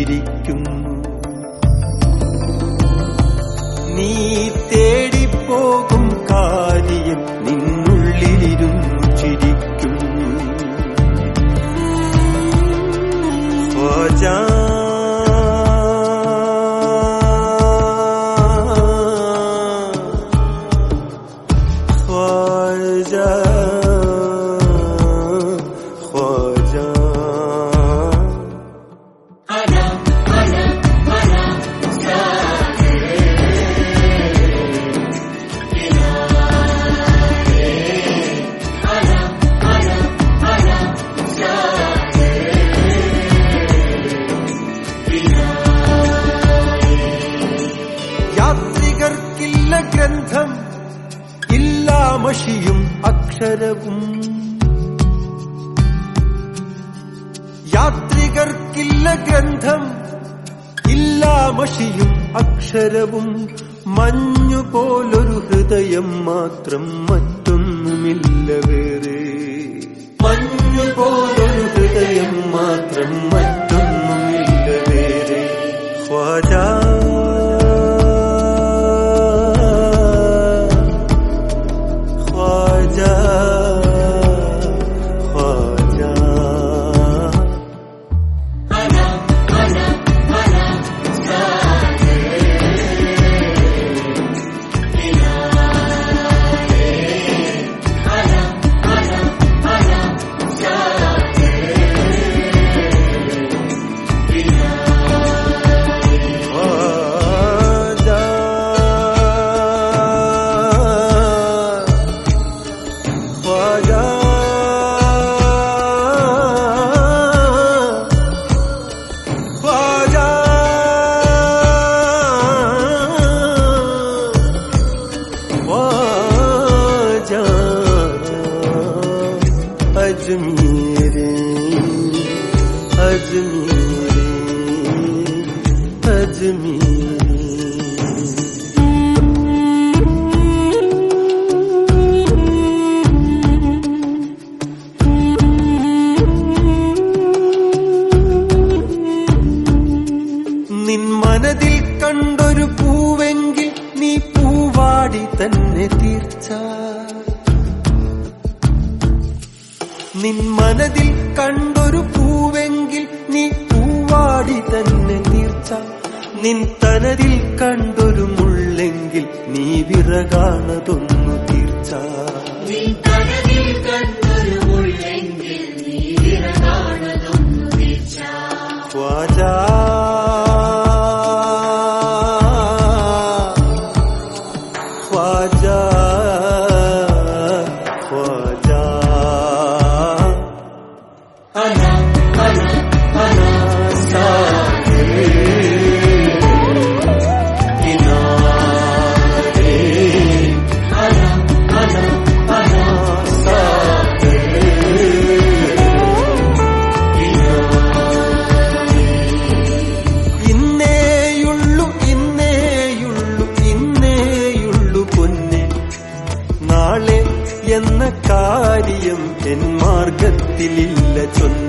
ചിരിക്കുന്നു. നീ തേടിപ്പോകും കാര്യം നിന്നുള്ളിലിരുന്നു ചിരിക്കുന്നു. ഖ്വാജാ ഖ്വാജാ ഖ്വാജാ യാത്രികർക്കില്ല ഗ്രന്ഥം ഇല്ല മഷിയും അക്ഷരവും. യാത്രികർക്കില്ല ഗ്രന്ഥം ഇല്ല മഷിയും അക്ഷരവും. മഞ്ഞുപോലൊരു ഹൃദയം മാത്രം, മറ്റൊന്നുമില്ല വേറെ. മഞ്ഞുപോലൊരു ഹൃദയം മാത്രം, മറ്റൊന്നുമില്ല വേറെ. ഖ്വാജാ ഖ്വാജാ ഖ്വാജാ അജ്മീരി അജ്മീരി അജ്മീരി. നിൻ മനതിൽ കണ്ടൊരു പൂവെങ്കിൽ നീ പൂവാടി തന്നെ തീർച്ച. നിൻ മനതിൽ കണ്ടൊരു പൂവെങ്കിൽ നീ പൂവാടി തന്നെ തീർച്ച. നിൻ തനതിൽ കണ്ടൊരു മുള്ളെങ്കിൽ നീ വിറകാണതൊന്നു തീർച്ച. നിൻ തനതിൽ കണ്ടൊരു മുള്ളെങ്കിൽ നീ വിറകാണതൊന്നു തീർച്ച. ഖ്വാജാ ഖ്വാജാ ഖ്വാജാ എന്ന കാര്യം എൻ മാർഗത്തിലില്ല ചൊന്ന.